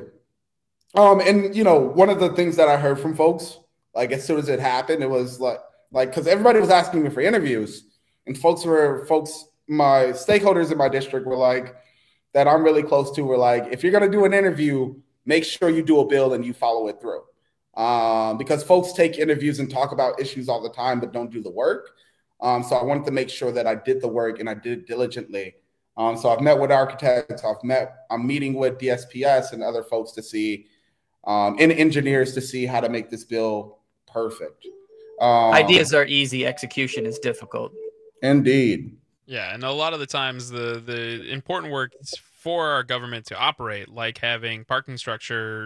And one of the things that I heard from folks, as soon as it happened, it was because everybody was asking me for interviews, and my stakeholders in my district were that I'm really close to were if you're going to do an interview, make sure you do a bill and you follow it through. Because folks take interviews and talk about issues all the time, but don't do the work. So I wanted to make sure that I did the work and I did it diligently. So I've met with architects, I'm meeting with DSPS and other folks to see, and engineers to see how to make this bill perfect. Ideas are easy, execution is difficult. Indeed. Yeah, and a lot of the times the important work is for our government to operate, like having parking structure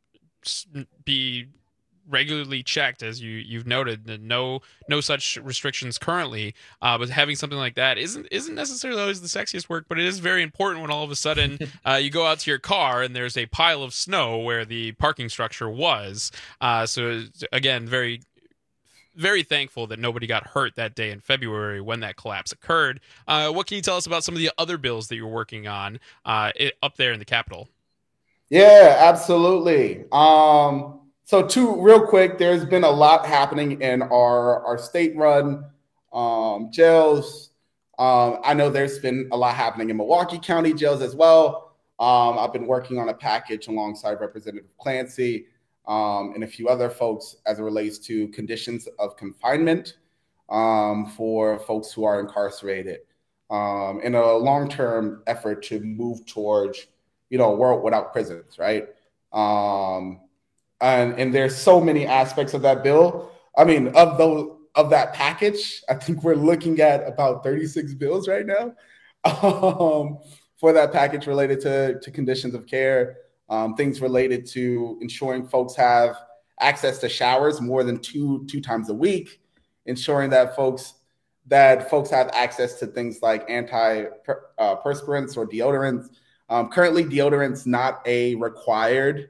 be regularly checked, as you've noted. No such restrictions currently, but having something like that isn't necessarily always the sexiest work, but it is very important when all of a sudden you go out to your car and there's a pile of snow where the parking structure was. So again, very, very thankful that nobody got hurt that day in February when that collapse occurred. What can you tell us about some of the other bills that you're working on up there in the Capitol? Yeah, absolutely. So real quick, there's been a lot happening in our state-run jails. I know there's been a lot happening in Milwaukee County jails as well. I've been working on a package alongside Representative Clancy and a few other folks as it relates to conditions of confinement for folks who are incarcerated in a long-term effort to move towards, a world without prisons, right? And there's so many aspects of that bill. I mean, of that package, I think we're looking at about 36 bills right now for that package related to conditions of care, things related to ensuring folks have access to showers more than two times a week, ensuring that folks have access to things like antiperspirants or deodorants. Currently, deodorant's not a required,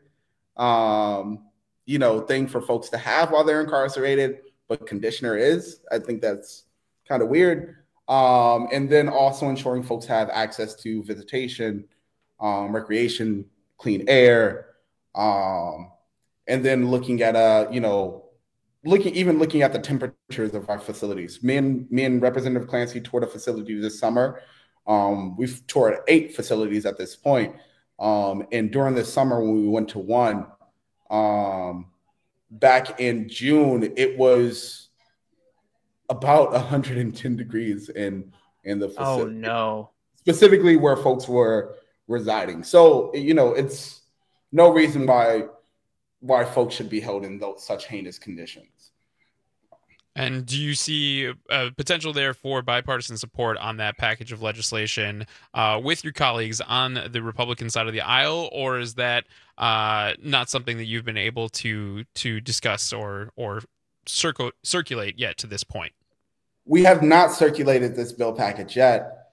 thing for folks to have while they're incarcerated, but conditioner is. I think that's kind of weird. And then also ensuring folks have access to visitation, recreation, clean air, and then looking at looking at the temperatures of our facilities. Me and Representative Clancy toured a facility this summer. We've toured 8 facilities at this point. And during the summer when we went to one, back in June, it was about 110 degrees in the facility. Oh no! Specifically where folks were residing. So it's no reason why folks should be held in such heinous conditions. And do you see potential there for bipartisan support on that package of legislation with your colleagues on the Republican side of the aisle, or is that not something that you've been able to discuss or circulate yet to this point? We have not circulated this bill package yet.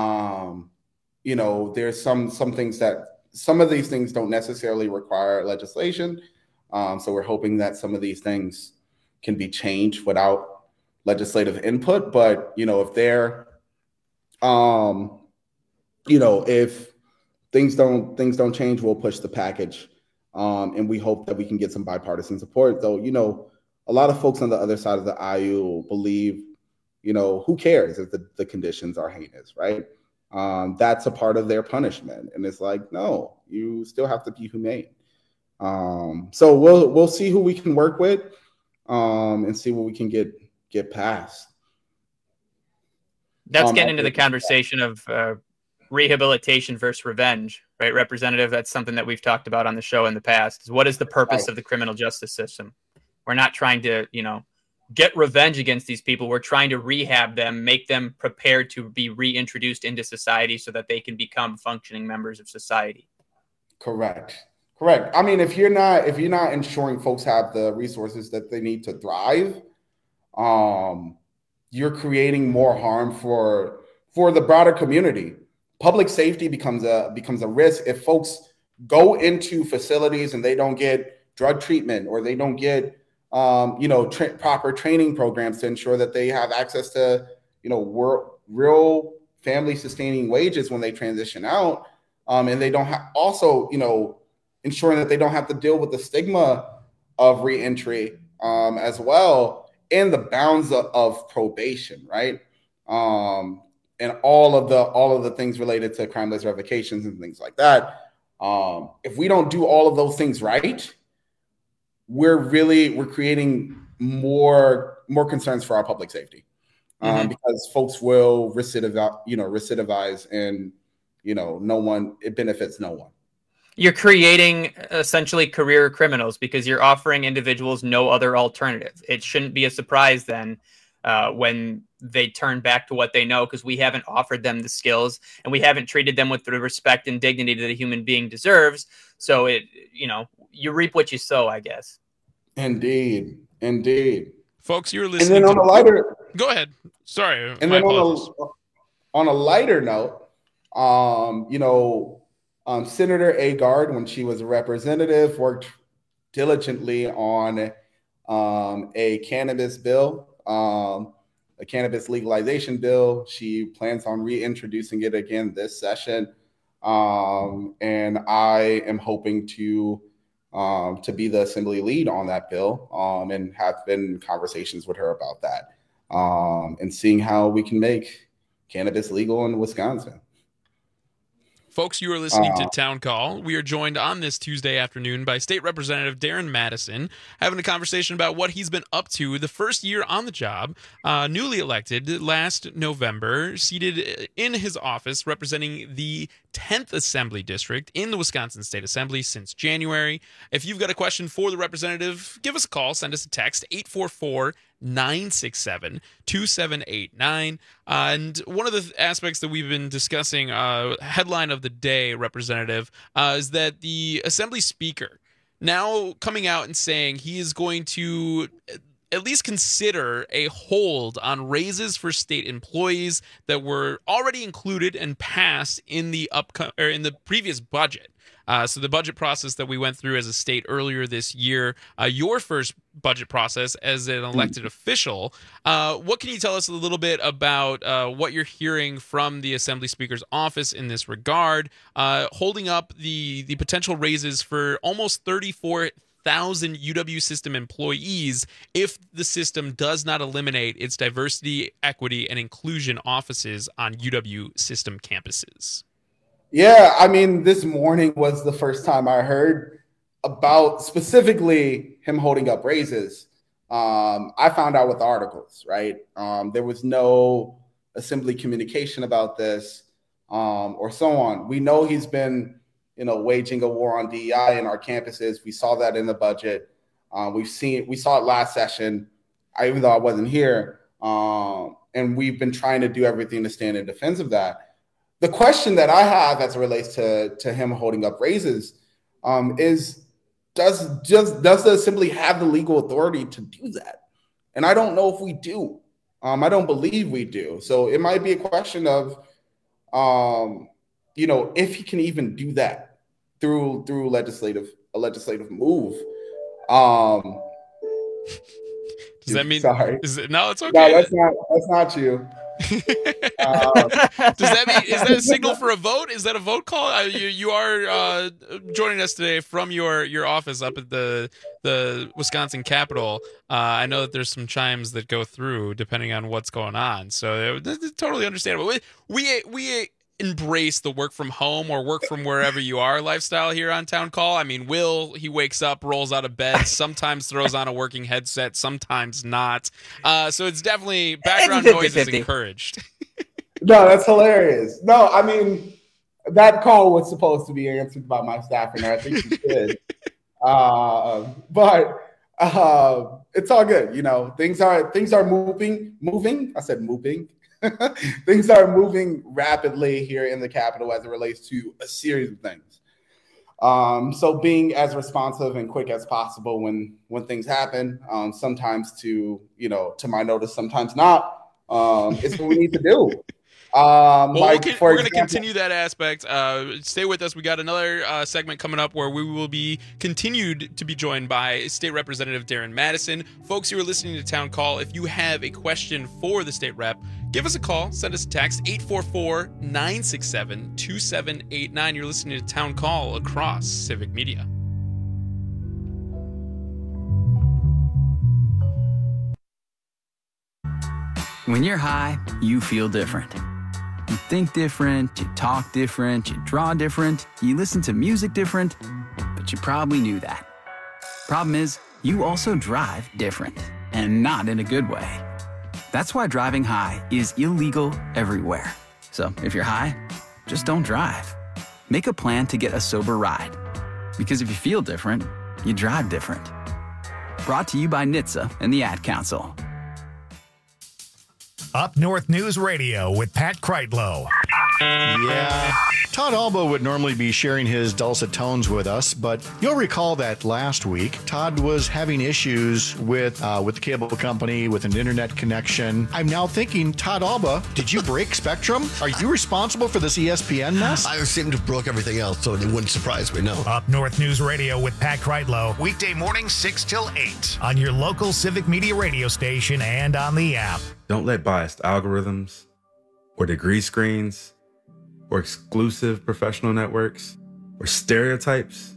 There's some things some of these things don't necessarily require legislation. So we're hoping that some of these things can be changed without legislative input. But, if they're, if things don't change, we'll push the package. And we hope that we can get some bipartisan support. Though, a lot of folks on the other side of the aisle believe, who cares if the conditions are heinous, right? That's a part of their punishment. And it's like, no, you still have to be humane. So we'll see who we can work with and see what we can get past. That's getting into the conversation of rehabilitation versus revenge, right, Representative? That's something that we've talked about on the show in the past. Is what is the purpose of the criminal justice system? We're not trying to, get revenge against these people. We're trying to rehab them, make them prepared to be reintroduced into society so that they can become functioning members of society. Correct. I mean, if you're not ensuring folks have the resources that they need to thrive, you're creating more harm for the broader community. Public safety becomes a risk if folks go into facilities and they don't get drug treatment or they don't get proper training programs to ensure that they have access to real family sustaining wages when they transition out, and they don't have ensuring that they don't have to deal with the stigma of reentry as well in the bounds of probation, right? And all of the things related to crime-based revocations and things like that. If we don't do all of those things right, we're creating more concerns for our public safety because folks will recidivize, and it benefits no one. You're creating essentially career criminals because you're offering individuals no other alternative. It shouldn't be a surprise then when they turn back to what they know, because we haven't offered them the skills and we haven't treated them with the respect and dignity that a human being deserves. So you reap what you sow, I guess. Indeed. Folks, you're listening. And then on a lighter, go ahead. Sorry. And then on a lighter note, Senator Agard, when she was a representative, worked diligently on a cannabis bill, a cannabis legalization bill. She plans on reintroducing it again this session. And I am hoping to be the assembly lead on that bill and have been in conversations with her about that. and seeing how we can make cannabis legal in Wisconsin. Folks, you are listening to Town Call. We are joined on this Tuesday afternoon by State Representative Darren Madison, having a conversation about what he's been up to the first year on the job, newly elected last November, seated in his office representing the 10th Assembly District in the Wisconsin State Assembly since January. If you've got a question for the representative, give us a call, send us a text, 844-967-2789. And one of the aspects that we've been discussing, headline of the day, Representative, is that the Assembly Speaker now coming out and saying he is going to at least consider a hold on raises for state employees that were already included and passed in the in the previous budget. So the budget process that we went through as a state earlier this year, your first budget process as an elected official. What can you tell us a little bit about what you're hearing from the Assembly Speaker's office in this regard, holding up the potential raises for almost 34,000 UW system employees if the system does not eliminate its diversity, equity, and inclusion offices on UW system campuses? Yeah, I mean, this morning was the first time I heard about specifically him holding up raises. I found out with articles, right? There was no Assembly communication about this or so on. We know he's been waging a war on DEI in our campuses. We saw that in the budget. We saw it last session, even though I wasn't here. And we've been trying to do everything to stand in defense of that. The question that I have as it relates to him holding up raises is, does the Assembly have the legal authority to do that? And I don't know if we do. I don't believe we do. So it might be a question of, if he can even do that through a legislative move. Does that mean? Sorry. No, it's okay. No, that's not you. Does that mean, is that a signal for a vote? Is that a vote call? You are joining us today from your office up at the Wisconsin Capitol. I know that there's some chimes that go through depending on what's going on, so it's totally understandable. We embrace the work from home or work from wherever you are lifestyle here on Town Call. I mean, he wakes up, rolls out of bed, sometimes throws on a working headset, sometimes not. So it's definitely background noise is encouraged. No, that's hilarious. No, I mean, that call was supposed to be answered by my staff, and I think he did. But it's all good. Things are moving. I said moving. Things are moving rapidly here in the Capitol as it relates to a series of things. So being as responsive and quick as possible when things happen, sometimes to my notice, sometimes not, is what we need to do. We're going to continue that aspect. Stay with us. We got another segment coming up where we will be continued to be joined by State Representative Darren Madison. Folks who are listening to Town Call, if you have a question for the state rep, give us a call. Send us a text, 844-967-2789. You're listening to Town Call across Civic Media. When you're high, you feel different. You think different, you talk different, you draw different, you listen to music different, but you probably knew that. Problem is, you also drive different, and not in a good way. That's why driving high is illegal everywhere. So if you're high, just don't drive. Make a plan to get a sober ride. Because if you feel different, you drive different. Brought to you by NHTSA and the Ad Council. Up North News Radio with Pat Kreitlow. Yeah. Todd Alba would normally be sharing his dulcet tones with us, but you'll recall that last week, Todd was having issues with the cable company, with an internet connection. I'm now thinking, Todd Alba, did you break Spectrum? Are you responsible for this ESPN mess? I seem to have broke everything else, so it wouldn't surprise me, no. Up North News Radio with Pat Kreitlow, weekday mornings 6 till 8 on your local Civic Media radio station and on the app. Don't let biased algorithms or degree screens or exclusive professional networks or stereotypes,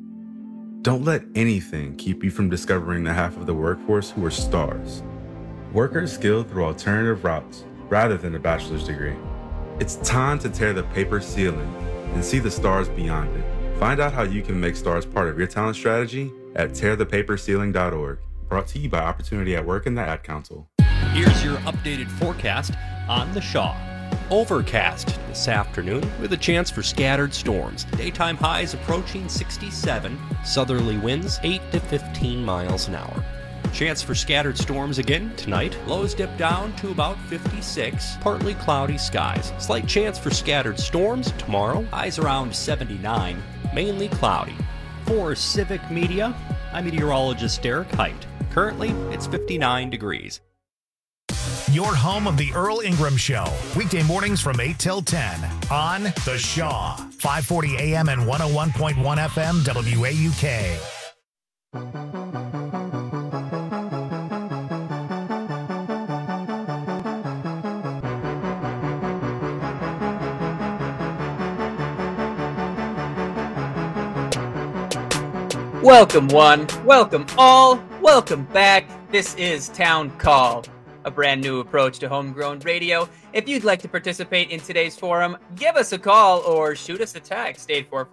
don't let anything keep you from discovering the half of the workforce who are stars, Workers skilled through alternative routes rather than a bachelor's degree. It's time to tear the paper ceiling and see the stars beyond it. Find out how you can make stars part of your talent strategy at tearthepaperceiling.org. Brought to you by Opportunity at Work and the Ad Council. Here's your updated forecast on the Shaw. Overcast this afternoon with a chance for scattered storms. Daytime highs approaching 67, southerly winds 8 to 15 miles an hour. Chance for scattered storms again tonight. Lows dip down to about 56. Partly cloudy skies. Slight chance for scattered storms tomorrow. Highs around 79. Mainly cloudy. For Civic Media, I'm meteorologist Derek Height. Currently, it's 59 degrees. Your home of the Earl Ingram Show. Weekday mornings from 8 till 10 on The Shaw. 540 AM and 101.1 FM WAUK. Welcome one, welcome all, welcome back. This is Town Call, a brand new approach to homegrown radio. If you'd like to participate in today's forum, give us a call or shoot us a text,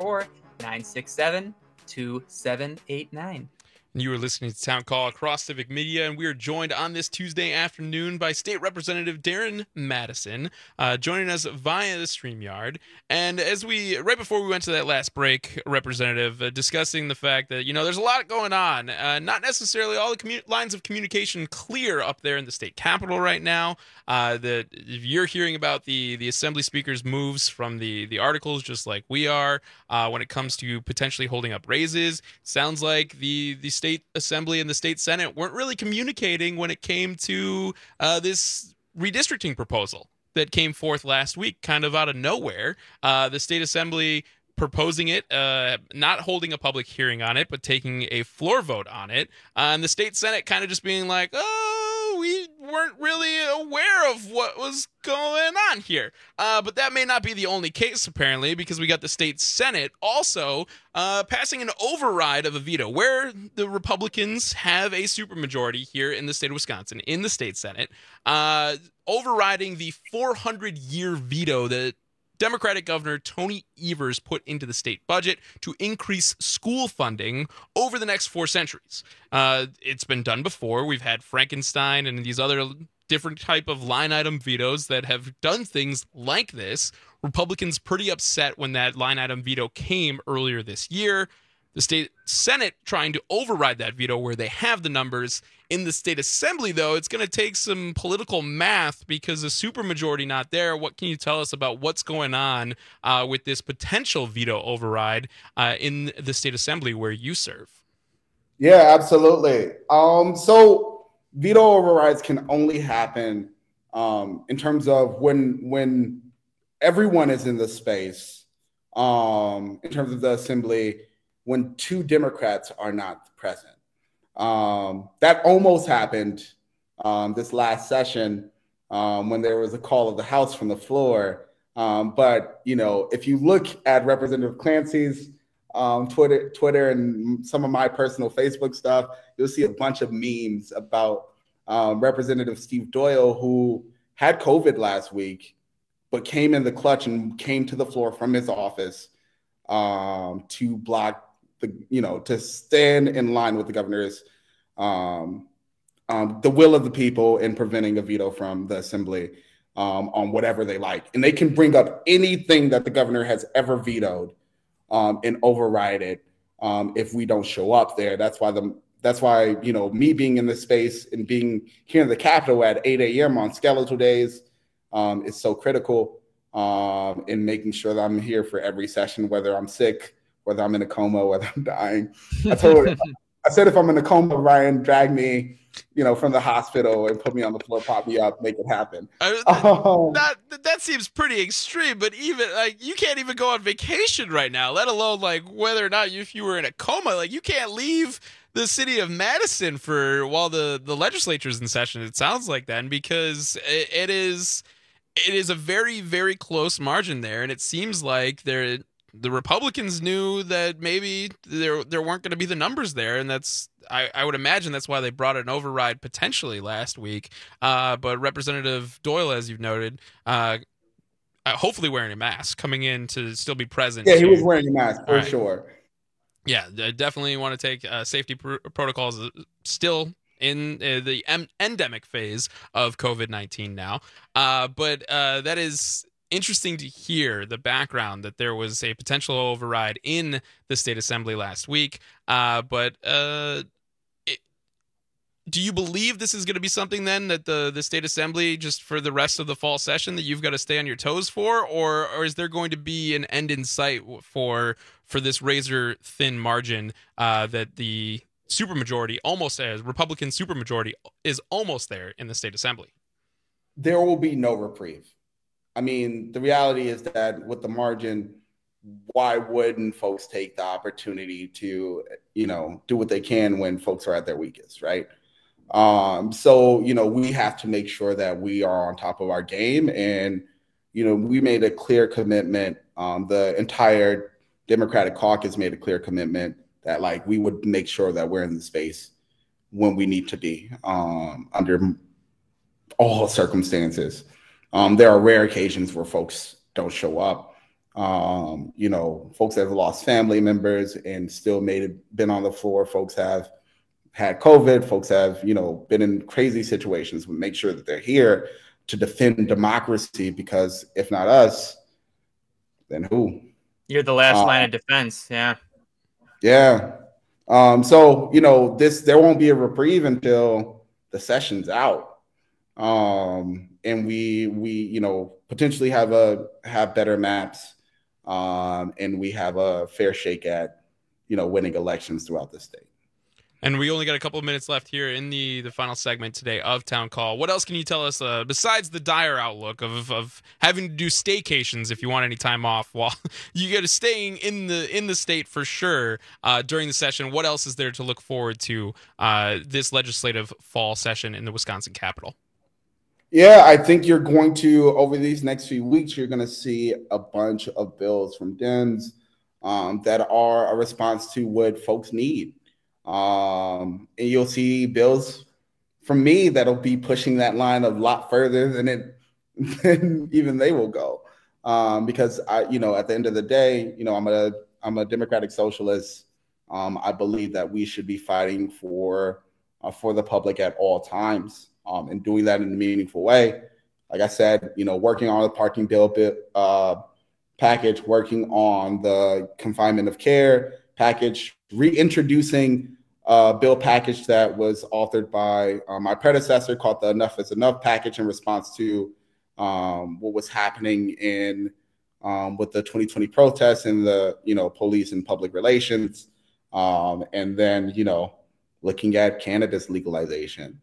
844-967-2789. You are listening to Town Call across Civic Media, and we are joined on this Tuesday afternoon by State Representative Darren Madison, joining us via the StreamYard. And right before we went to that last break, Representative, discussing the fact that, there's a lot going on. Not necessarily all the lines of communication clear up there in the state capitol right now. That you're hearing about the Assembly Speaker's moves from the articles, just like we are, when it comes to potentially holding up raises. Sounds like the State Assembly and the State Senate weren't really communicating when it came to this redistricting proposal that came forth last week, kind of out of nowhere. The State Assembly proposing it, not holding a public hearing on it, but taking a floor vote on it. And the State Senate kind of just being like, we weren't really aware of what was going on here. But that may not be the only case, apparently, because we got the state Senate also passing an override of a veto, where the Republicans have a supermajority here in the state of Wisconsin, in the state Senate, overriding the 400-year veto that Democratic Governor Tony Evers put into the state budget to increase school funding over the next 4 centuries. It's been done before. We've had Frankenstein and these other different type of line item vetoes that have done things like this. Republicans pretty upset when that line item veto came earlier this year. The state Senate trying to override that veto where they have the numbers. In the state assembly, though, it's going to take some political math because the supermajority not there. What can you tell us about what's going on with this potential veto override in the state assembly where you serve? Yeah, absolutely. So veto overrides can only happen in terms of when everyone is in the space, in terms of the assembly, when 2 Democrats are not present. That almost happened this last session when there was a call of the House from the floor. But, if you look at Representative Clancy's Twitter and some of my personal Facebook stuff, you'll see a bunch of memes about Representative Steve Doyle, who had COVID last week, but came in the clutch and came to the floor from his office to block to stand in line with the governor's the will of the people in preventing a veto from the assembly on whatever they like. And they can bring up anything that the governor has ever vetoed and override it if we don't show up there. That's why me being in this space and being here in the Capitol at 8 a.m. on skeletal days is so critical in making sure that I'm here for every session, whether I'm sick, whether I'm in a coma, whether I'm dying. I said, if I'm in a coma, Ryan, drag me, from the hospital and put me on the floor, pop me up, make it happen. That seems pretty extreme, but even you can't even go on vacation right now, let alone whether or not if you were in a coma, you can't leave the city of Madison while the legislature's in session. It sounds like then, because it is a very, very close margin there, and it seems like the Republicans knew that maybe there weren't going to be the numbers there, and that's I would imagine that's why they brought an override potentially last week. But Representative Doyle, as you've noted, hopefully wearing a mask, coming in to still be present. Yeah, he was wearing a mask for sure. Yeah, I definitely want to take safety protocols still in the endemic phase of COVID-19 now. But that is interesting to hear the background that there was a potential override in the state assembly last week. Do you believe this is going to be something then that the state assembly, just for the rest of the fall session, that you've got to stay on your toes for, or is there going to be an end in sight for this razor thin margin that the supermajority Republican supermajority is almost there in the state assembly? There will be no reprieve. I mean, the reality is that with the margin, why wouldn't folks take the opportunity to, do what they can when folks are at their weakest, right? So, we have to make sure that we are on top of our game. And, we made a clear commitment. The entire Democratic caucus made a clear commitment that we would make sure that we're in the space when we need to be, under all circumstances. There are rare occasions where folks don't show up. Folks that have lost family members and still been on the floor. Folks have had COVID. Folks have, been in crazy situations. We make sure that they're here to defend democracy, because if not us, then who? You're the last line of defense. Yeah. Yeah. So, there won't be a reprieve until the session's out. And we potentially have better maps, and we have a fair shake at, winning elections throughout the state. And we only got a couple of minutes left here in the final segment today of Town Call. What else can you tell us besides the dire outlook of having to do staycations if you want any time off while you get to staying in the state for sure during the session? What else is there to look forward to this legislative fall session in the Wisconsin Capitol? Yeah, I think you're going to, over these next few weeks, you're going to see a bunch of bills from Dems that are a response to what folks need. And you'll see bills from me that'll be pushing that line a lot further than even they will go. Because at the end of the day, I'm a democratic socialist. I believe that we should be fighting for the public at all times, and doing that in a meaningful way. Like I said, working on the parking bill package, working on the confinement of care package, reintroducing a bill package that was authored by my predecessor called the Enough is Enough package in response to what was happening with the 2020 protests and the police and public relations, and then looking at cannabis legalization,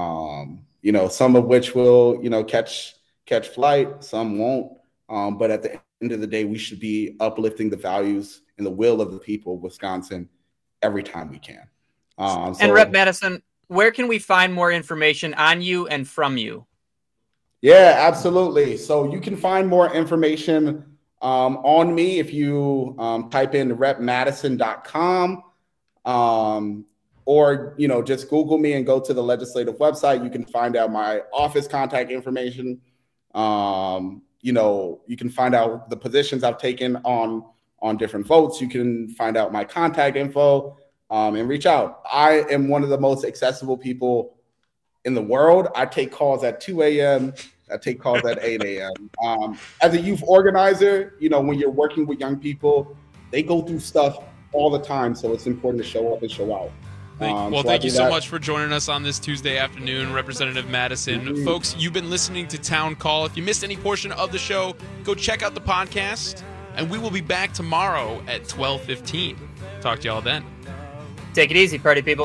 some of which will catch flight, some won't, but at the end of the day, we should be uplifting the values and the will of the people of Wisconsin every time we can. And Rep. Madison, where can we find more information on you and from you? Yeah, absolutely. So you can find more information on me if you type in repmadison.com, or just Google me and go to the legislative website. You can find out my office contact information. You can find out the positions I've taken on different votes. You can find out my contact info, and reach out. I am one of the most accessible people in the world. I take calls at 2 a.m. I take calls at 8 a.m. As a youth organizer, when you're working with young people, they go through stuff all the time. So it's important to show up and show out. Thank you so much for joining us on this Tuesday afternoon, Representative Madison. Mm-hmm. Folks, you've been listening to Town Call. If you missed any portion of the show, go check out the podcast, and we will be back tomorrow at 12:15. Talk to y'all then. Take it easy, party people.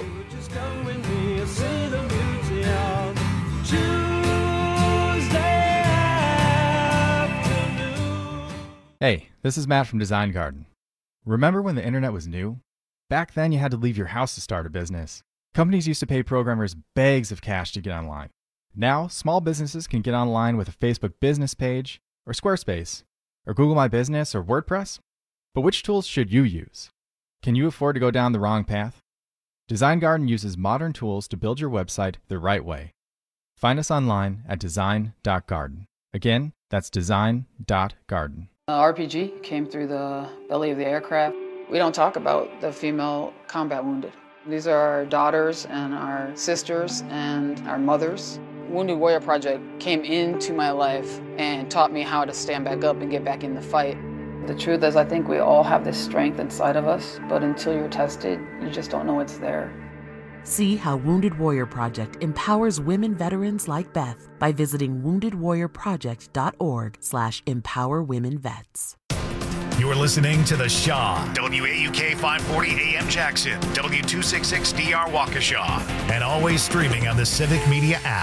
Hey, this is Matt from Design Garden. Remember when the internet was new? Back then, you had to leave your house to start a business. Companies used to pay programmers bags of cash to get online. Now, small businesses can get online with a Facebook business page, or Squarespace, or Google My Business, or WordPress. But which tools should you use? Can you afford to go down the wrong path? Design Garden uses modern tools to build your website the right way. Find us online at design.garden. Again, that's design.garden. RPG came through the belly of the aircraft. We don't talk about the female combat wounded. These are our daughters and our sisters and our mothers. Wounded Warrior Project came into my life and taught me how to stand back up and get back in the fight. The truth is, I think we all have this strength inside of us, but until you're tested, you just don't know it's there. See how Wounded Warrior Project empowers women veterans like Beth by visiting woundedwarriorproject.org/empowerwomenvets. You're listening to The Shaw, WAUK 540 AM Jackson, W266DR Waukesha, and always streaming on the Civic Media app.